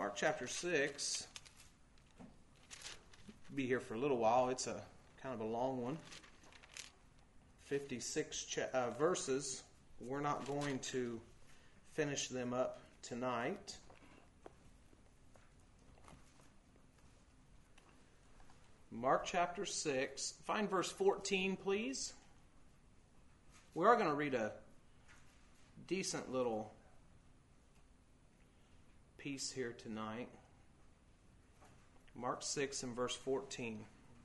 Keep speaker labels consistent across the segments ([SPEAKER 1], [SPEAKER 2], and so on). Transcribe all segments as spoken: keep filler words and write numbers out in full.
[SPEAKER 1] Mark chapter six. Be here for a little while. It's a kind of a long one. fifty-six cha- uh, verses. We're not going to finish them up tonight. Mark chapter six. Find verse fourteen, please. We are going to read a decent little piece here tonight. Mark six and verse fourteen.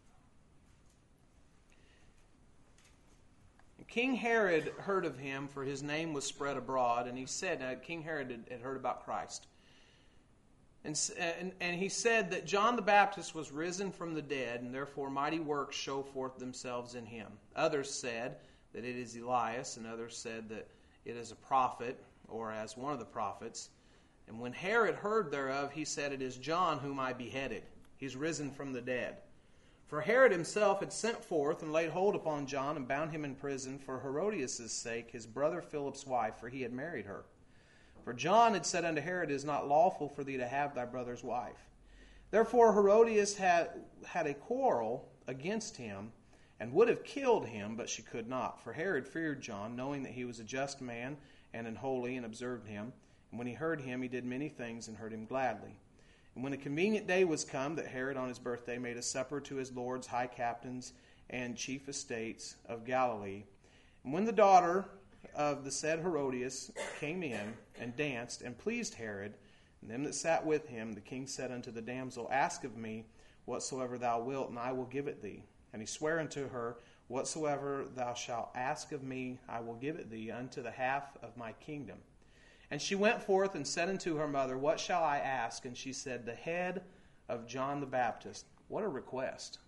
[SPEAKER 1] King Herod heard of him, for his name was spread abroad, and he said, uh, King Herod had, had heard about Christ. And, and, and he said that John the Baptist was risen from the dead, and therefore mighty works show forth themselves in him. Others said that it is Elias, and others said that it is a prophet, or as one of the prophets. And when Herod heard thereof, he said, it is John whom I beheaded. He's risen from the dead. For Herod himself had sent forth and laid hold upon John and bound him in prison for Herodias' sake, his brother Philip's wife, for he had married her. For John had said unto Herod, it is not lawful for thee to have thy brother's wife. Therefore Herodias had, had a quarrel against him, and would have killed him, but she could not. For Herod feared John, knowing that he was a just man, and an holy, and observed him. And when he heard him, he did many things, and heard him gladly. And when a convenient day was come, that Herod on his birthday made a supper to his lords, high captains, and chief estates of Galilee. And when the daughter of the said Herodias came in, and danced, and pleased Herod, and them that sat with him, the king said unto the damsel, ask of me whatsoever thou wilt, and I will give it thee. And he sware unto her, whatsoever thou shalt ask of me, I will give it thee unto the half of my kingdom. And she went forth and said unto her mother, what shall I ask? And she said, the head of John the Baptist. What a request.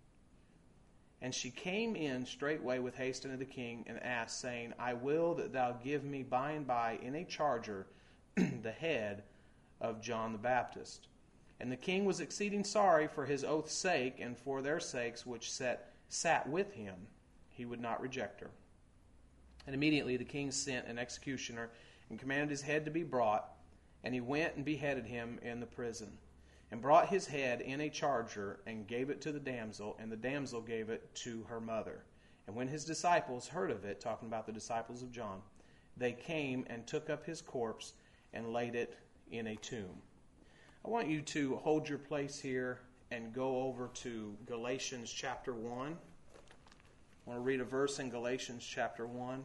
[SPEAKER 1] And she came in straightway with haste unto the king, and asked, saying, I will that thou give me by and by in a charger the head of John the Baptist. And the king was exceeding sorry for his oath's sake, and for their sakes which sat, sat with him. He would not reject her. And immediately the king sent an executioner, and commanded his head to be brought, and he went and beheaded him in the prison, and brought his head in a charger, and gave it to the damsel, and the damsel gave it to her mother. And when his disciples heard of it, talking about the disciples of John, they came and took up his corpse, and laid it in a tomb. I want you to hold your place here and go over to Galatians chapter one. I want to read a verse in Galatians chapter one.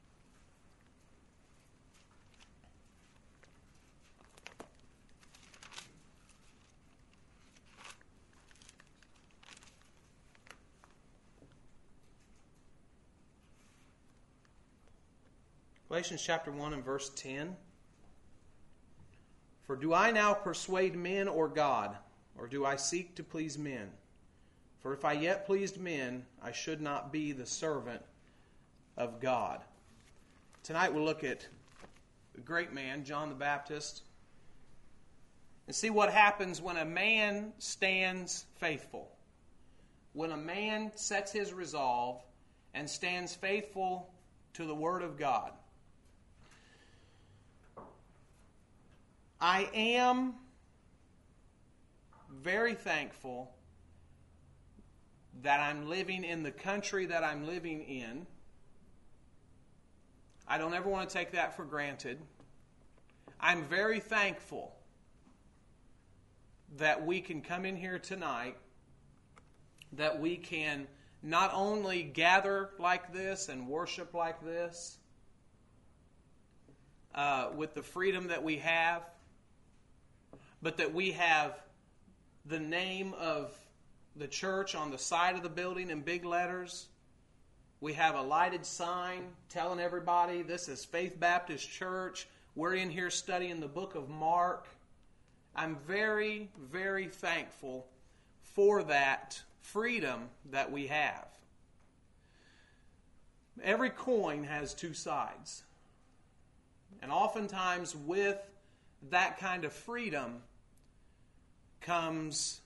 [SPEAKER 1] Galatians chapter one and verse ten. For do I now persuade men or God, or do I seek to please men? For if I yet pleased men, I should not be the servant of God. Tonight we'll look at the great man, John the Baptist, and see what happens when a man stands faithful. When a man sets his resolve and stands faithful to the Word of God. I am very thankful that I'm living in the country that I'm living in. I don't ever want to take that for granted. I'm very thankful that we can come in here tonight, that we can not only gather like this and worship like this, uh, with the freedom that we have, but that we have the name of the church on the side of the building in big letters. We have a lighted sign telling everybody this is Faith Baptist Church. We're in here studying the book of Mark. I'm very, very thankful for that freedom that we have. Every coin has two sides. And oftentimes with that kind of freedom comes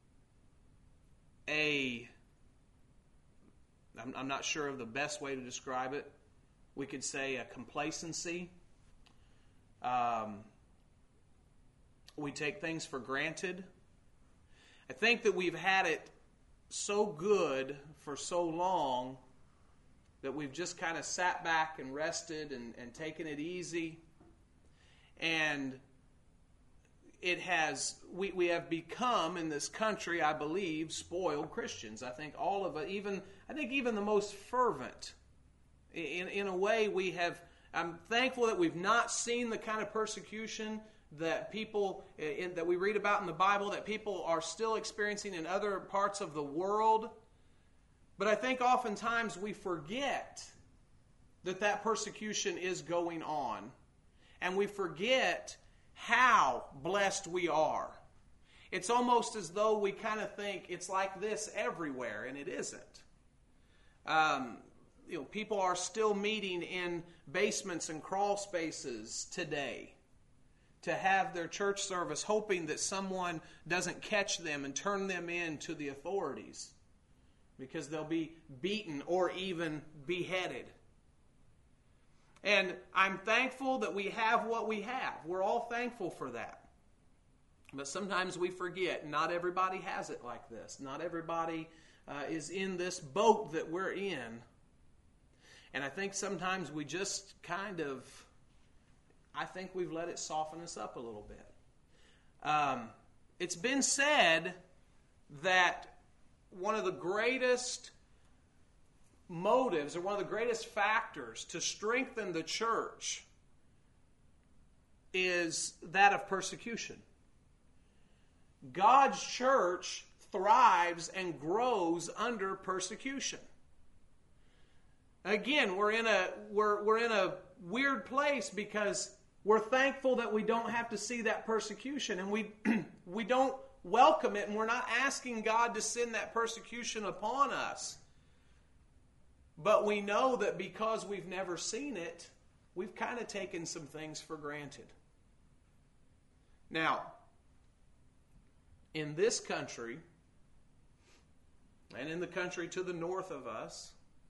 [SPEAKER 1] a, I'm, I'm not sure of the best way to describe it. We could say a complacency, um, we take things for granted. I think that we've had it so good for so long that we've just kind of sat back and rested and, and taken it easy. And it has, we, we have become in this country, I believe, spoiled Christians. I think all of it, even, I think even the most fervent, in, in a way we have, I'm thankful that we've not seen the kind of persecution that people, in, that we read about in the Bible, that people are still experiencing in other parts of the world. But I think oftentimes we forget that that persecution is going on. And we forget how blessed we are. It's almost as though we kind of think it's like this everywhere, and it isn't. Um, you know, people are still meeting in basements and crawl spaces today to have their church service, hoping that someone doesn't catch them and turn them in to the authorities, because they'll be beaten or even beheaded. And I'm thankful that we have what we have. We're all thankful for that. But sometimes we forget not everybody has it like this. Not everybody uh, is in this boat that we're in. And I think sometimes we just kind of, I think we've let it soften us up a little bit. Um, it's been said that one of the greatest motives, or one of the greatest factors to strengthen the church, is that of persecution. God's church thrives and grows under persecution. Again, we're in a we're we're in a weird place because we're thankful that we don't have to see that persecution, and we we don't welcome it, and we're not asking God to send that persecution upon us. But we know that because we've never seen it, we've kind of taken some things for granted. Now, in this country, and in the country to the north of us,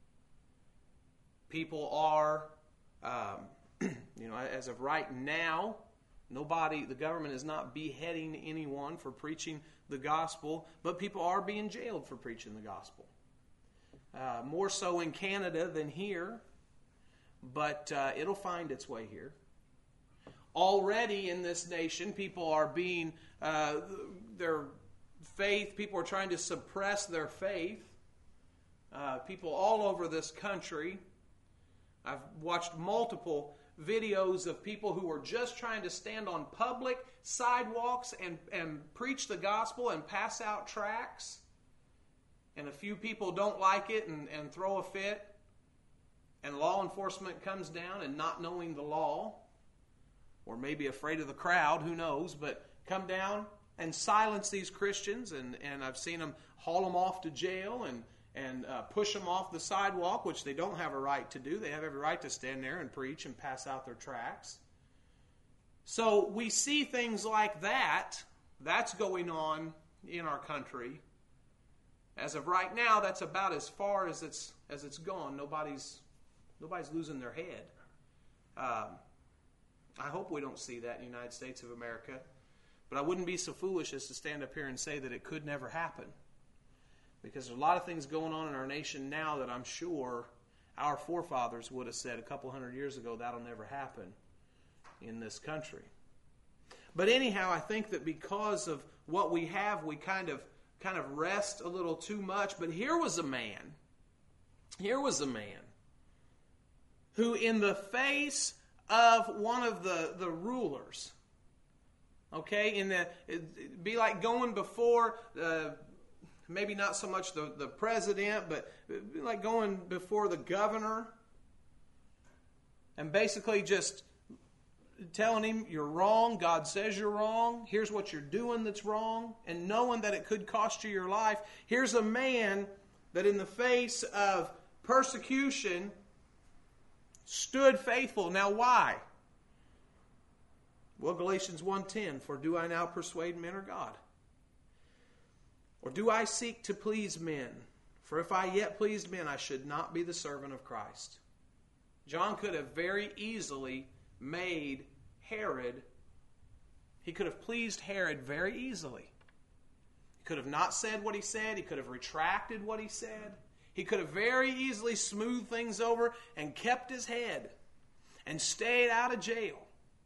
[SPEAKER 1] people are, um, you know, as of right now, nobody, the government is not beheading anyone for preaching the gospel, but people are being jailed for preaching the gospel. Uh, more so in Canada than here, but uh, it'll find its way here. Already in this nation, people are being, uh, their faith, people are trying to suppress their faith. Uh, people all over this country. I've watched multiple videos of people who are just trying to stand on public sidewalks and, and preach the gospel and pass out tracts. And a few people don't like it and, and throw a fit, and law enforcement comes down, and not knowing the law, or maybe afraid of the crowd, who knows, but come down and silence these Christians, and, and I've seen them haul them off to jail and, and uh, push them off the sidewalk, which they don't have a right to do. They have every right to stand there and preach and pass out their tracts. So we see things like that. That's going on in our country. As of right now, that's about as far as it's as it's gone. Nobody's nobody's losing their head. Um, I hope we don't see that in the United States of America. But I wouldn't be so foolish as to stand up here and say that it could never happen. Because there's a lot of things going on in our nation now that I'm sure our forefathers would have said a couple hundred years ago, that'll never happen in this country. But anyhow, I think that because of what we have, we kind of kind of rest a little too much. But here was a man, here was a man who in the face of one of the, the rulers, okay, in the, it'd be like going before, uh, maybe not so much the, the president, but it'd be like going before the governor and basically just telling him you're wrong, God says you're wrong, here's what you're doing that's wrong, and knowing that it could cost you your life. Here's a man that in the face of persecution stood faithful. Now why? Well, Galatians one ten, for do I now persuade men or God? Or do I seek to please men? For if I yet pleased men, I should not be the servant of Christ. John could have very easily made Herod He could have pleased Herod very easily. He could have not said what he said. He could have retracted what he said. He could have very easily smoothed things over and kept his head and stayed out of jail.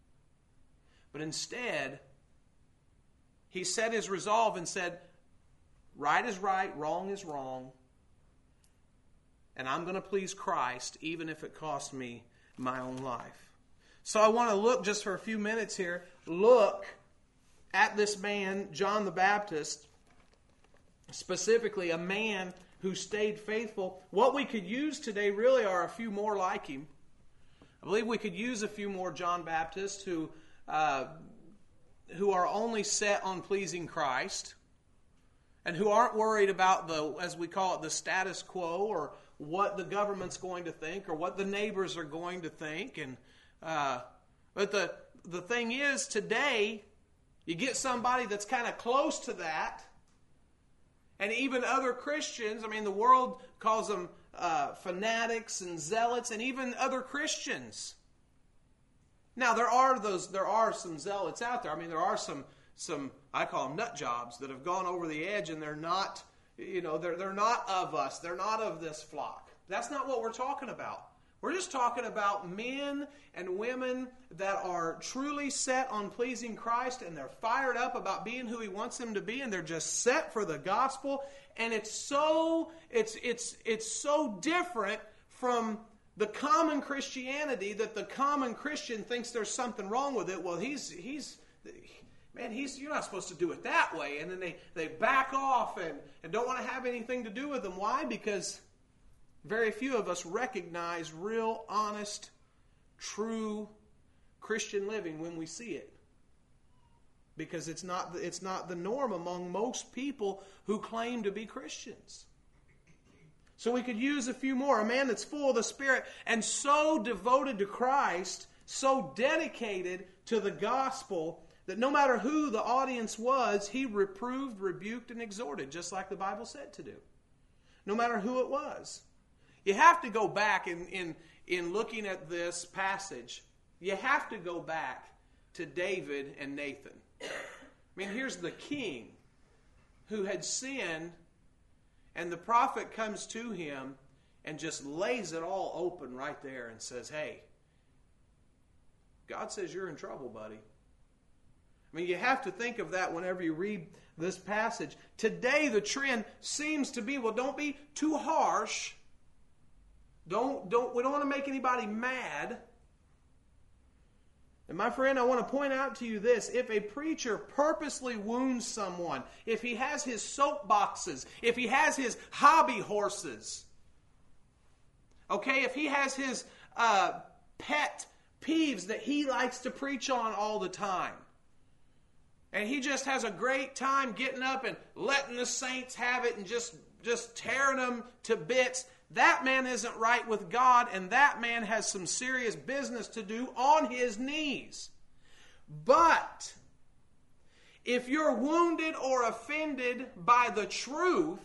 [SPEAKER 1] But instead, he set his resolve and said, right is right, wrong is wrong, and I'm going to please Christ even if it costs me my own life. So I want to look just for a few minutes here, look at this man, John the Baptist, specifically a man who stayed faithful. What we could use today really are a few more like him. I believe we could use a few more John Baptists who uh, who are only set on pleasing Christ and who aren't worried about the, as we call it, the status quo or what the government's going to think or what the neighbors are going to think. And uh, but the the thing is, today you get somebody that's kind of close to that. And even other Christians, I mean, the world calls them uh, fanatics and zealots, and even other Christians. Now, there are those. There are some zealots out there. I mean, there are some some I call them nut jobs that have gone over the edge, and they're not, you know, they're they're not of us. They're not of this flock. That's not what we're talking about. We're just talking about men and women that are truly set on pleasing Christ, and they're fired up about being who He wants them to be, and they're just set for the gospel. And it's so it's it's it's so different from the common Christianity that the common Christian thinks there's something wrong with it. Well, he's he's man, he's you're not supposed to do it that way, and then they they back off and and don't want to have anything to do with them. Why? Because very few of us recognize real, honest, true Christian living when we see it. Because it's not, it's not the norm among most people who claim to be Christians. So we could use a few more. A man that's full of the Spirit and so devoted to Christ, so dedicated to the gospel, that no matter who the audience was, he reproved, rebuked, and exhorted, just like the Bible said to do. No matter who it was. You have to go back in, in, in looking at this passage. You have to go back to David and Nathan. I mean, here's the king who had sinned, and the prophet comes to him and just lays it all open right there and says, hey, God says you're in trouble, buddy. I mean, you have to think of that whenever you read this passage. Today, the trend seems to be, well, don't be too harsh. Don't, don't, we don't want to make anybody mad. And my friend, I want to point out to you this. If a preacher purposely wounds someone, if he has his soapboxes, if he has his hobby horses, okay, if he has his uh, pet peeves that he likes to preach on all the time, and he just has a great time getting up and letting the saints have it and just, just tearing them to bits, that man isn't right with God, and that man has some serious business to do on his knees. But if you're wounded or offended by the truth,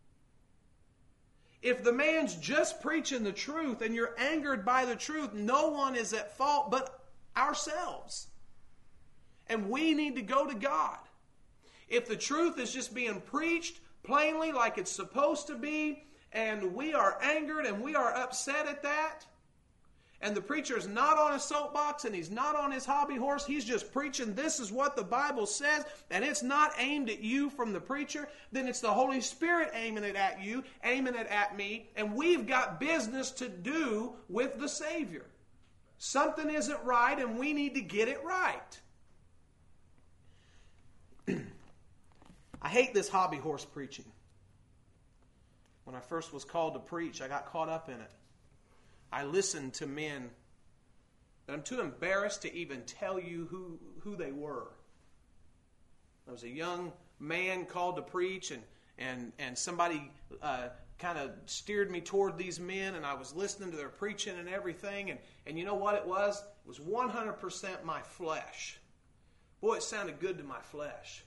[SPEAKER 1] if the man's just preaching the truth and you're angered by the truth, no one is at fault but ourselves. And we need to go to God. If the truth is just being preached plainly like it's supposed to be, and we are angered and we are upset at that, and the preacher is not on a soapbox and he's not on his hobby horse, he's just preaching this is what the Bible says, and it's not aimed at you from the preacher, then it's the Holy Spirit aiming it at you, aiming it at me, and we've got business to do with the Savior. Something isn't right and we need to get it right. I hate this hobby horse preaching. When I first was called to preach, I got caught up in it. I listened to men that I'm too embarrassed to even tell you who, who they were. I was a young man called to preach, and, and, and somebody uh, kind of steered me toward these men, and I was listening to their preaching and everything, and, and you know what it was? It was one hundred percent my flesh. Boy, it sounded good to my flesh.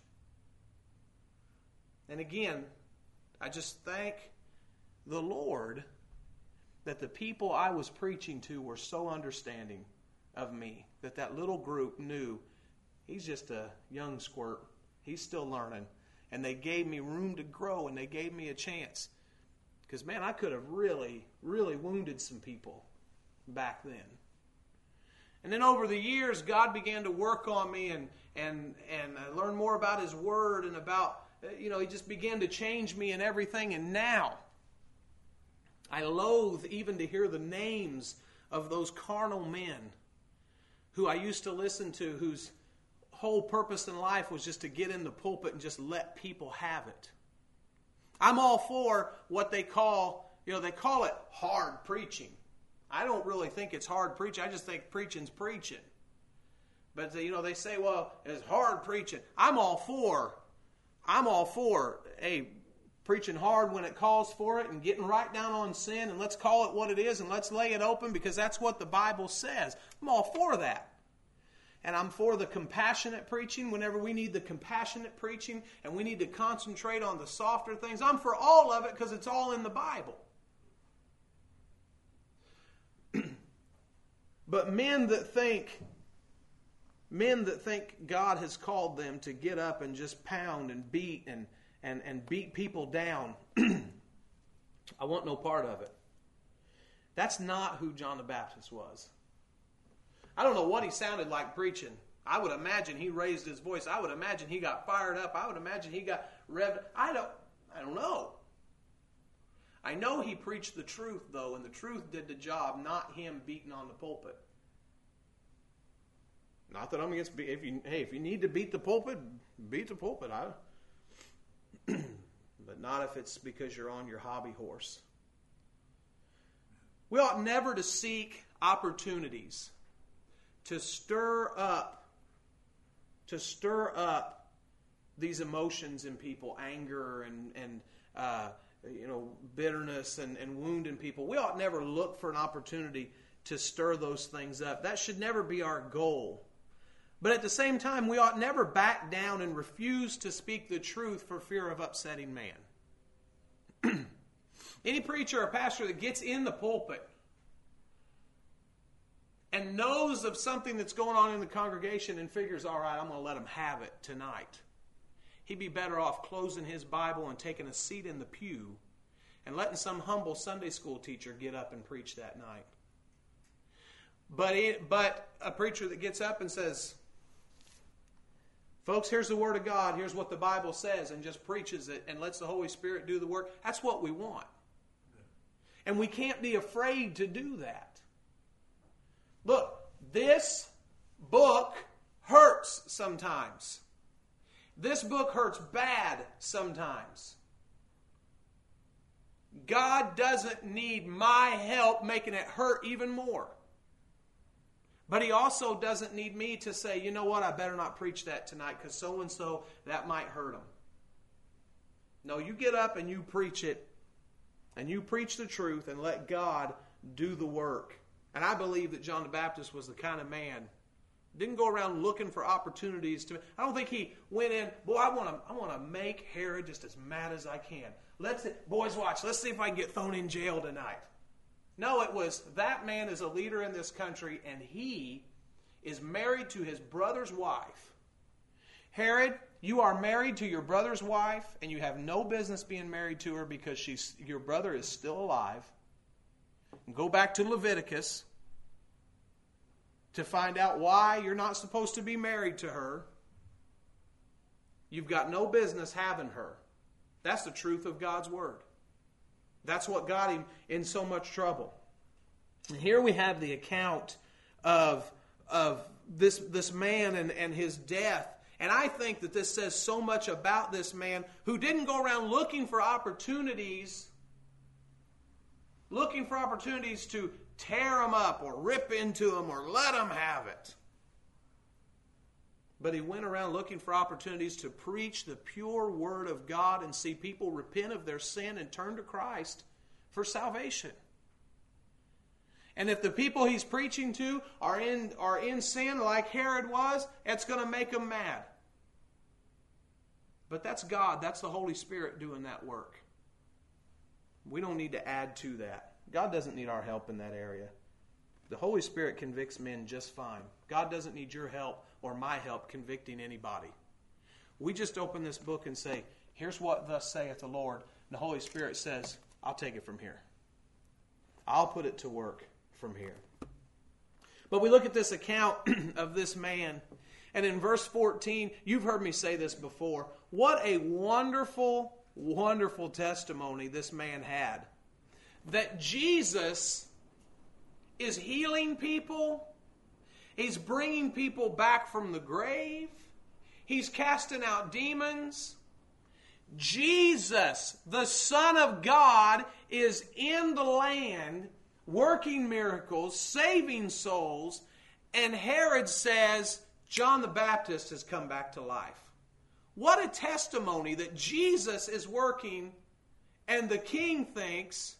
[SPEAKER 1] And again, I just thank the Lord that the people I was preaching to were so understanding of me, that that little group knew he's just a young squirt. He's still learning. And they gave me room to grow, and they gave me a chance. Because, man, I could have really, really wounded some people back then. And then over the years, God began to work on me, and and and I learned more about His Word, and about, you know, He just began to change me and everything. And now, I loathe even to hear the names of those carnal men who I used to listen to, whose whole purpose in life was just to get in the pulpit and just let people have it. I'm all for what they call, you know, they call it hard preaching. I don't really think it's hard preaching. I just think preaching's preaching. But, you know, they say, well, it's hard preaching. I'm all for, I'm all for, hey, preaching hard when it calls for it and getting right down on sin, and let's call it what it is and let's lay it open because that's what the Bible says. I'm all for that. And I'm for the compassionate preaching whenever we need the compassionate preaching and we need to concentrate on the softer things. I'm for all of it because it's all in the Bible. But men that think, men that think God has called them to get up and just pound and beat and, and, and beat people down, I want no part of it. That's not who John the Baptist was. I don't know what he sounded like preaching. I would imagine he raised his voice. I would imagine he got fired up. I would imagine he got revved. I don't, I don't know. I know he preached the truth, though, and the truth did the job, not him beating on the pulpit. Not that I'm against, if you, hey, if you need to beat the pulpit, beat the pulpit. I, but not if it's because you're on your hobby horse. We ought never to seek opportunities to stir up, to stir up these emotions in people, anger and, and uh, you know, bitterness and, and wound in people. We ought never look for an opportunity to stir those things up. That should never be our goal. But at the same time, we ought never back down and refuse to speak the truth for fear of upsetting man. Any preacher or pastor that gets in the pulpit and knows of something that's going on in the congregation and figures, all right, I'm going to let them have it tonight, he'd be better off closing his Bible and taking a seat in the pew and letting some humble Sunday school teacher get up and preach that night. But it, but a preacher that gets up and says, folks, here's the Word of God, here's what the Bible says, and just preaches it and lets the Holy Spirit do the work, that's what we want. And we can't be afraid to do that. Look, this book hurts sometimes. This book hurts bad sometimes. God doesn't need my help making it hurt even more. But He also doesn't need me to say, you know what, I better not preach that tonight because so-and-so, that might hurt them. No, you get up and you preach it, and you preach the truth and let God do the work. And I believe that John the Baptist was the kind of man, didn't go around looking for opportunities to. I don't think he went in, boy, I want to I want to make Herod just as mad as I can. Let's boys watch, let's see if I can get thrown in jail tonight. No, it was that man is a leader in this country, and he is married to his brother's wife. Herod, you are married to your brother's wife, and you have no business being married to her because she's your brother is still alive. And go back to Leviticus to find out why you're not supposed to be married to her. You've got no business having her. That's the truth of God's Word. That's what got him in so much trouble. And here we have the account of, of this, this man and, and his death. And I think that this says so much about this man who didn't go around looking for opportunities, looking for opportunities to tear them up or rip into them or let them have it. But he went around looking for opportunities to preach the pure Word of God and see people repent of their sin and turn to Christ for salvation. And if the people he's preaching to are in, are in sin like Herod was, it's going to make them mad. But that's God. That's the Holy Spirit doing that work. We don't need to add to that. God doesn't need our help in that area. The Holy Spirit convicts men just fine. God doesn't need your help or my help convicting anybody. We just open this book and say, here's what thus saith the Lord. And the Holy Spirit says, I'll take it from here. I'll put it to work from here. But we look at this account of this man, and in verse fourteen, you've heard me say this before, what a wonderful, wonderful testimony this man had. That Jesus is healing people. He's bringing people back from the grave. He's casting out demons. Jesus, the Son of God, is in the land working miracles, saving souls, and Herod says John the Baptist has come back to life. What a testimony that Jesus is working, and the king thinks,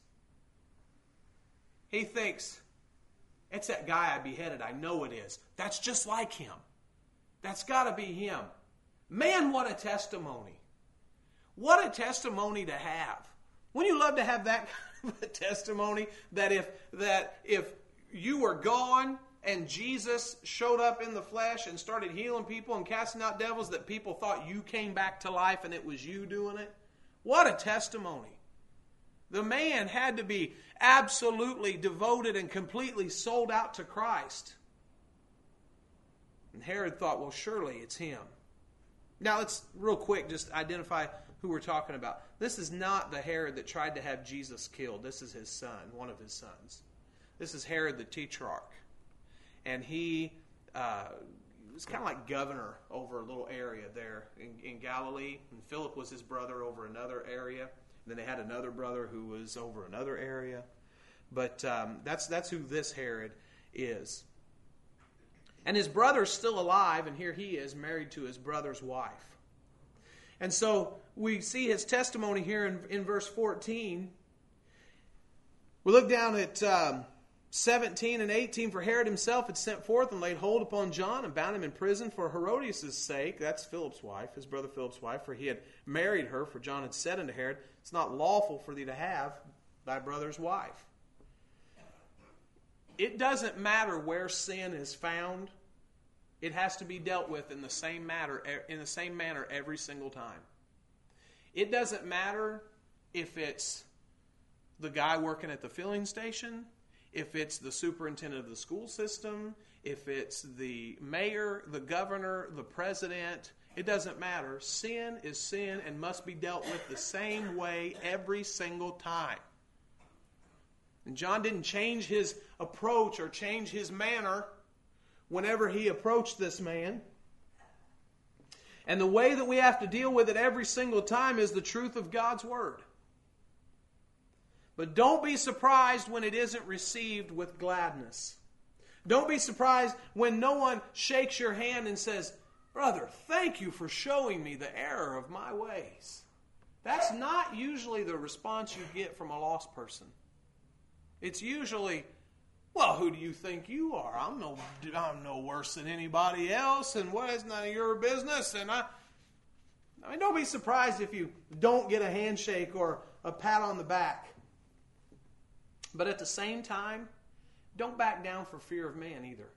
[SPEAKER 1] he thinks, it's that guy I beheaded. I know it is. That's just like him. That's got to be him. Man, what a testimony. What a testimony to have. Wouldn't you love to have that kind of a testimony that if that if you were gone and Jesus showed up in the flesh and started healing people and casting out devils, that people thought you came back to life and it was you doing it? What a testimony. The man had to be absolutely devoted and completely sold out to Christ. And Herod thought, well, surely it's him. Now let's real quick just identify who we're talking about. This is not the Herod that tried to have Jesus killed. This is his son, one of his sons. This is Herod the Tetrarch. And he uh, was kind of like governor over a little area there in, in Galilee. And Philip was his brother over another area. And then they had another brother who was over another area. But um, that's that's who this Herod is. And his brother's still alive, and here he is married to his brother's wife. And so we see his testimony here in, in verse fourteen. We look down at um, seventeen and eighteen. For Herod himself had sent forth and laid hold upon John and bound him in prison for Herodias' sake. That's Philip's wife, his brother Philip's wife, for he had married her. For John had said unto Herod, it's not lawful for thee to have thy brother's wife. It doesn't matter where sin is found. It has to be dealt with in the same matter, in the same manner every single time. It doesn't matter if it's the guy working at the filling station, if it's the superintendent of the school system, if it's the mayor, the governor, the president. It doesn't matter. Sin is sin and must be dealt with the same way every single time. And John didn't change his approach or change his manner whenever he approached this man. And the way that we have to deal with it every single time is the truth of God's Word. But don't be surprised when it isn't received with gladness. Don't be surprised when no one shakes your hand and says, brother, thank you for showing me the error of my ways. That's not usually the response you get from a lost person. It's usually, well, who do you think you are? I'm no, I'm no worse than anybody else, and what is none of your business? And I, I mean, don't be surprised if you don't get a handshake or a pat on the back. But at the same time, don't back down for fear of man either.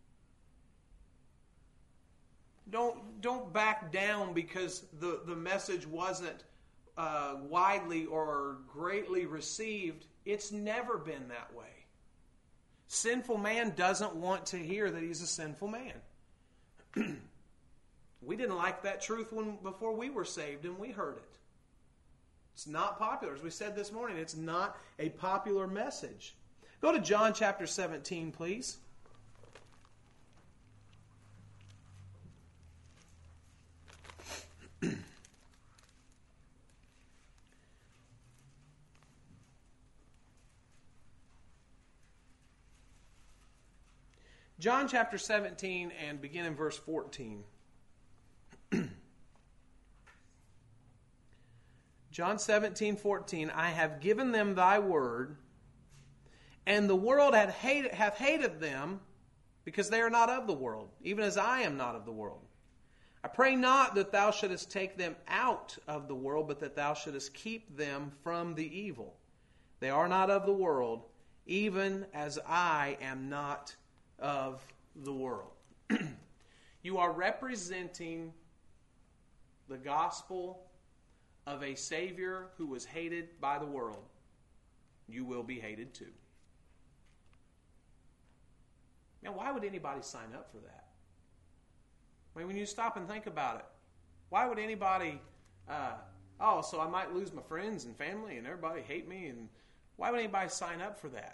[SPEAKER 1] Don't don't back down because the, the message wasn't uh, widely or greatly received. It's never been that way. Sinful man doesn't want to hear that he's a sinful man. We didn't like that truth when before we were saved and we heard it. It's not popular. As we said this morning, it's not a popular message. Go to John chapter seventeen, please. John chapter seventeen and begin in verse fourteen. John seventeen, fourteen. I have given them thy word, and the world hath hated, hath hated them, because they are not of the world, even as I am not of the world. I pray not that thou shouldest take them out of the world, but that thou shouldest keep them from the evil. They are not of the world, even as I am not of the world. You are representing the gospel of a Savior who was hated by the world. You will be hated too. Now, why would anybody sign up for that? I mean, when you stop and think about it, why would anybody, uh, oh, so I might lose my friends and family and everybody hate me, and why would anybody sign up for that?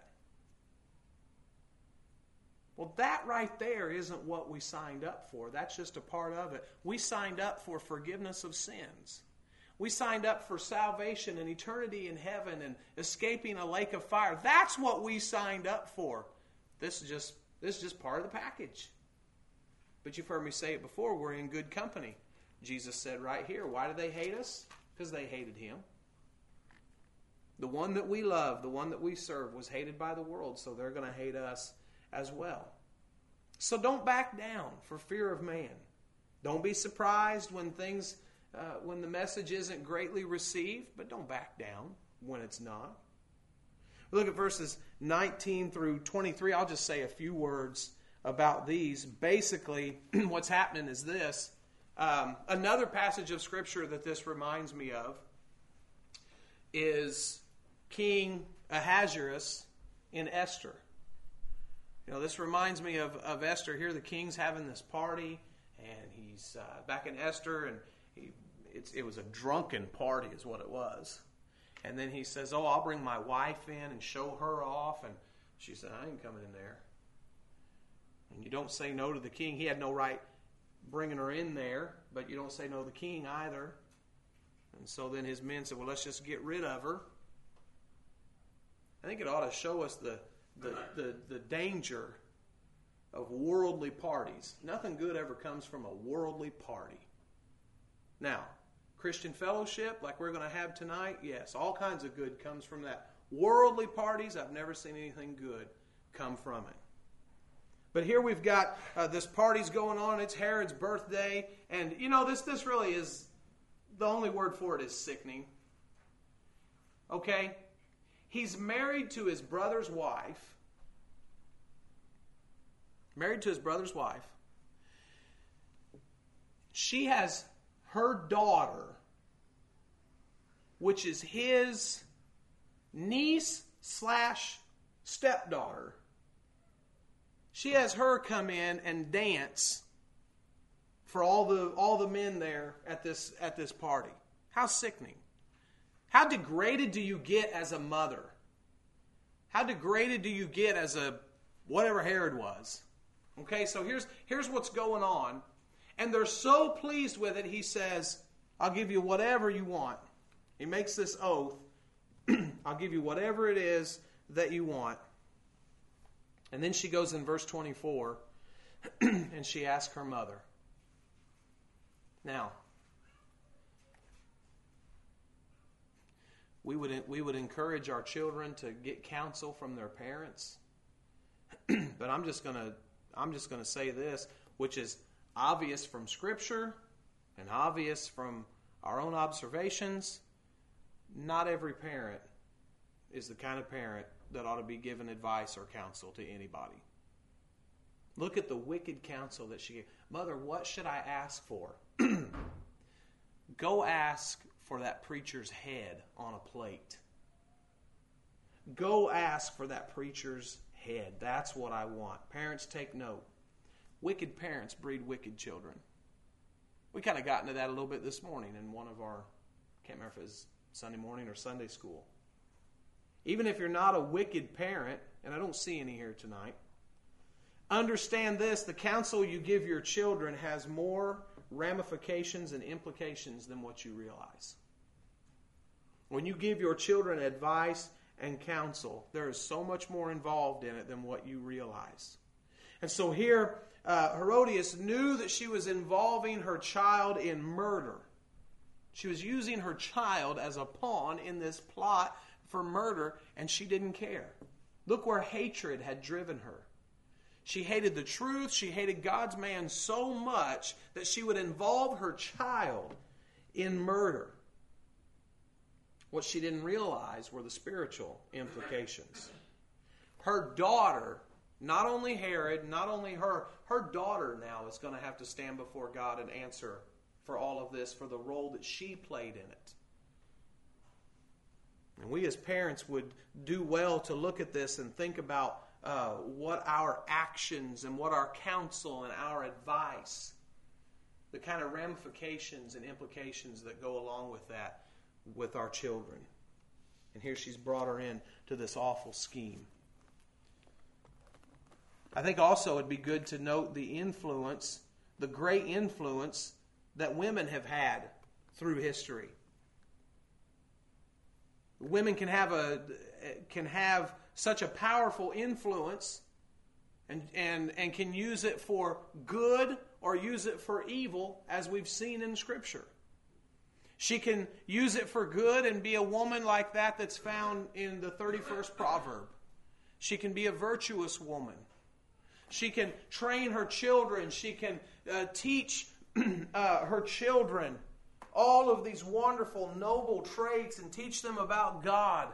[SPEAKER 1] Well, that right there isn't what we signed up for. That's just a part of it. We signed up for forgiveness of sins. We signed up for salvation and eternity in heaven and escaping a lake of fire. That's what we signed up for. This is just, this is just part of the package. But you've heard me say it before, we're in good company. Jesus said right here, why do they hate us? Because they hated Him. The one that we love, the one that we serve, was hated by the world, so they're going to hate us as well. So don't back down for fear of man. Don't be surprised when things, uh, when the message isn't greatly received, but don't back down when it's not. Look at verses nineteen through twenty-three. I'll just say a few words about these. Basically, what's happening is this. Um, another passage of Scripture that this reminds me of is King Ahasuerus in Esther. You know, this reminds me of, of Esther. Here the king's having this party, and he's uh, back in Esther, and he, it's, it was a drunken party is what it was. And then he says, oh, I'll bring my wife in and show her off. And she said, I ain't coming in there. And you don't say no to the king. He had no right bringing her in there, but you don't say no to the king either. And so then his men said, well, let's just get rid of her. I think it ought to show us the, the, the, the danger of worldly parties. Nothing good ever comes from a worldly party. Now, Christian fellowship, like we're going to have tonight, yes, all kinds of good comes from that. Worldly parties, I've never seen anything good come from it. But here we've got uh, this party's going on. It's Herod's birthday. And, you know, this, this really is, the only word for it is sickening. Okay? He's married to his brother's wife. Married to his brother's wife. She has her daughter, which is his niece slash stepdaughter. She has her come in and dance for all the all the men there at this at this party. How sickening. How degraded do you get as a mother? How degraded do you get as a whatever Herod was? Okay, so here's here's what's going on. And they're so pleased with it, he says, I'll give you whatever you want. He makes this oath. I'll give you whatever it is that you want. And then she goes in verse twenty-four, and she asks her mother. Now, we would we would encourage our children to get counsel from their parents. But I'm just gonna I'm just gonna say this, which is obvious from Scripture and obvious from our own observations. Not every parent is the kind of parent that ought to be given advice or counsel to anybody. Look at the wicked counsel that she gave. Mother, what should I ask for? Go ask for that preacher's head on a plate. Go ask for that preacher's head. That's what I want. Parents, take note. Wicked parents breed wicked children. We kind of got into that a little bit this morning in one of our, I can't remember if it was Sunday morning or Sunday school. Even if you're not a wicked parent, and I don't see any here tonight, understand this, the counsel you give your children has more ramifications and implications than what you realize. When you give your children advice and counsel, there is so much more involved in it than what you realize. And so here, uh, Herodias knew that she was involving her child in murder. She was using her child as a pawn in this plot for murder, and she didn't care. Look where hatred had driven her. She hated the truth. She hated God's man so much that she would involve her child in murder. What she didn't realize were the spiritual implications. Her daughter Not only Herod, not only her, her daughter now is going to have to stand before God and answer for all of this, for the role that she played in it. And we as parents would do well to look at this and think about uh, what our actions and what our counsel and our advice, the kind of ramifications and implications that go along with that with our children. And here she's brought her in to this awful scheme. I think also it'd be good to note the influence, the great influence that women have had through history. Women can have a can have such a powerful influence and, and, and can use it for good or use it for evil, as we've seen in Scripture. She can use it for good and be a woman like that that's found in the thirty-first proverb. She can be a virtuous woman. She can train her children. She can uh, teach uh, her children all of these wonderful, noble traits and teach them about God.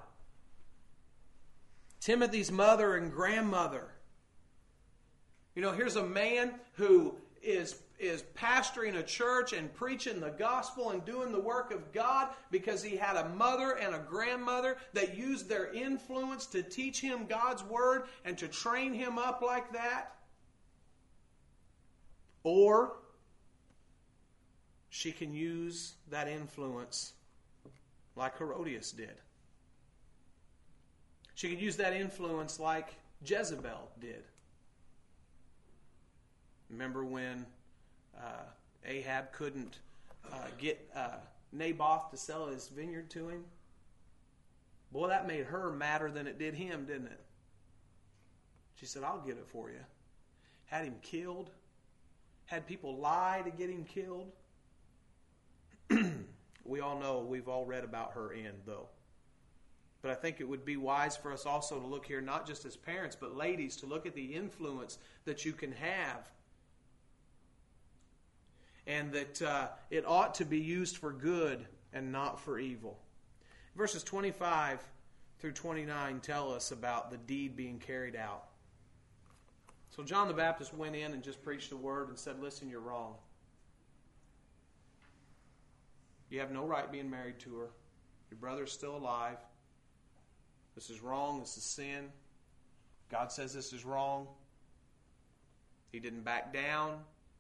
[SPEAKER 1] Timothy's mother and grandmother. You know, here's a man who is, is pastoring a church and preaching the gospel and doing the work of God because he had a mother and a grandmother that used their influence to teach him God's word and to train him up like that. Or she can use that influence like Herodias did. She could use that influence like Jezebel did. Remember when uh, Ahab couldn't uh, get uh, Naboth to sell his vineyard to him? Boy, that made her madder than it did him, didn't it? She said, I'll get it for you. Had him killed. Had people lie to get him killed. We all know, we've all read about her end, though. But I think it would be wise for us also to look here, not just as parents, but ladies, to look at the influence that you can have. And that uh, it ought to be used for good and not for evil. Verses twenty-five through twenty-nine tell us about the deed being carried out. So John the Baptist went in and just preached the word and said, listen, you're wrong. You have no right being married to her. Your brother's still alive. This is wrong. This is sin. God says this is wrong. He didn't back down.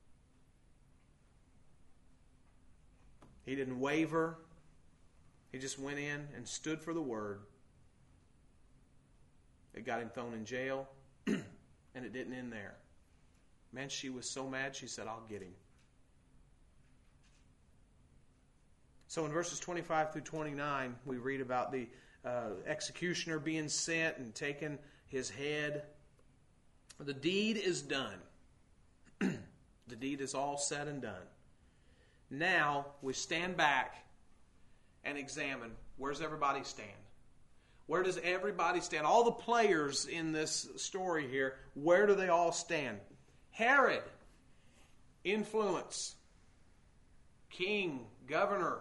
[SPEAKER 1] He didn't waver. He just went in and stood for the word. It got him thrown in jail, and it didn't end there. Man, she was so mad, she said, I'll get him. So in verses twenty-five through twenty-nine, we read about the uh, executioner being sent and taking his head. The deed is done. The deed is all said and done. Now we stand back and examine, where's everybody stand? Where does everybody stand? All the players in this story here, where do they all stand? Herod, influence, king, governor.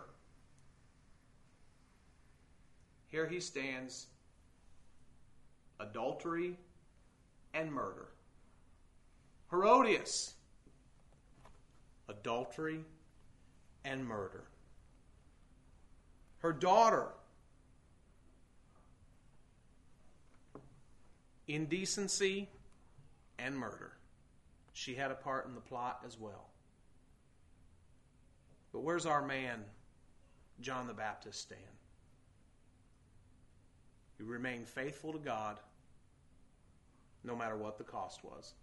[SPEAKER 1] Here he stands, adultery and murder. Herodias, adultery and murder. Her daughter, indecency and murder. She had a part in the plot as well. But where's our man, John the Baptist, stand? He remained faithful to God no matter what the cost was.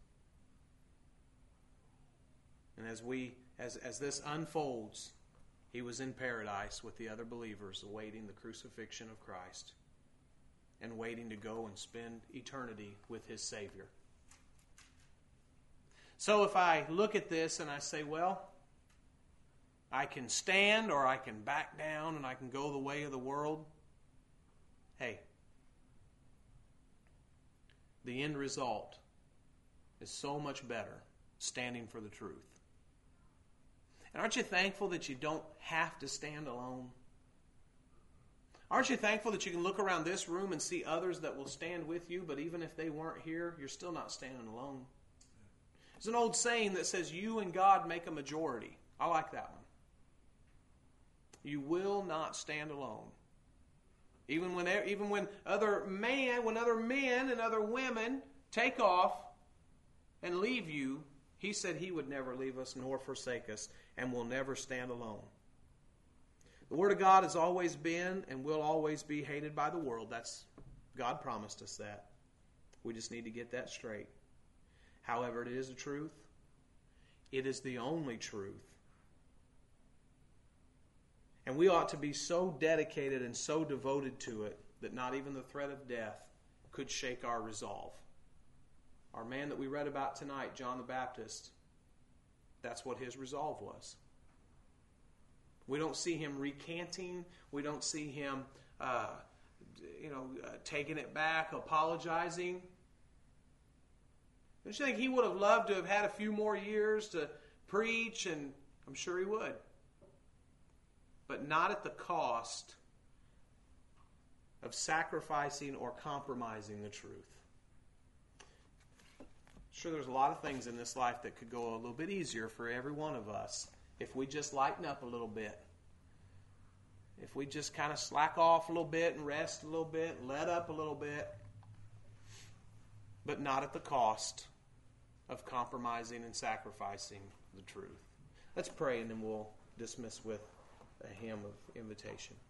[SPEAKER 1] And as we as as this unfolds, he was in paradise with the other believers awaiting the crucifixion of Christ and waiting to go and spend eternity with his Savior. So if I look at this and I say, well, I can stand or I can back down and I can go the way of the world, hey, the end result is so much better standing for the truth. And aren't you thankful that you don't have to stand alone? Aren't you thankful that you can look around this room and see others that will stand with you, but even if they weren't here, you're still not standing alone? There's an old saying that says, you and God make a majority. I like that one. You will not stand alone. Even when, even when other man, when other men and other women take off and leave you, He said He would never leave us nor forsake us, and will never stand alone. The Word of God has always been and will always be hated by the world. That's God promised us that. We just need to get that straight. However, it is the truth. It is the only truth. And we ought to be so dedicated and so devoted to it that not even the threat of death could shake our resolve. Our man that we read about tonight, John the Baptist, that's what his resolve was. We don't see him recanting. We don't see him, uh, you know, uh, taking it back, apologizing. Don't you think he would have loved to have had a few more years to preach? And I'm sure he would. But not at the cost of sacrificing or compromising the truth. Sure, there's a lot of things in this life that could go a little bit easier for every one of us if we just lighten up a little bit. If we just kind of slack off a little bit and rest a little bit and let up a little bit. But not at the cost of compromising and sacrificing the truth. Let's pray and then we'll dismiss with a hymn of invitation.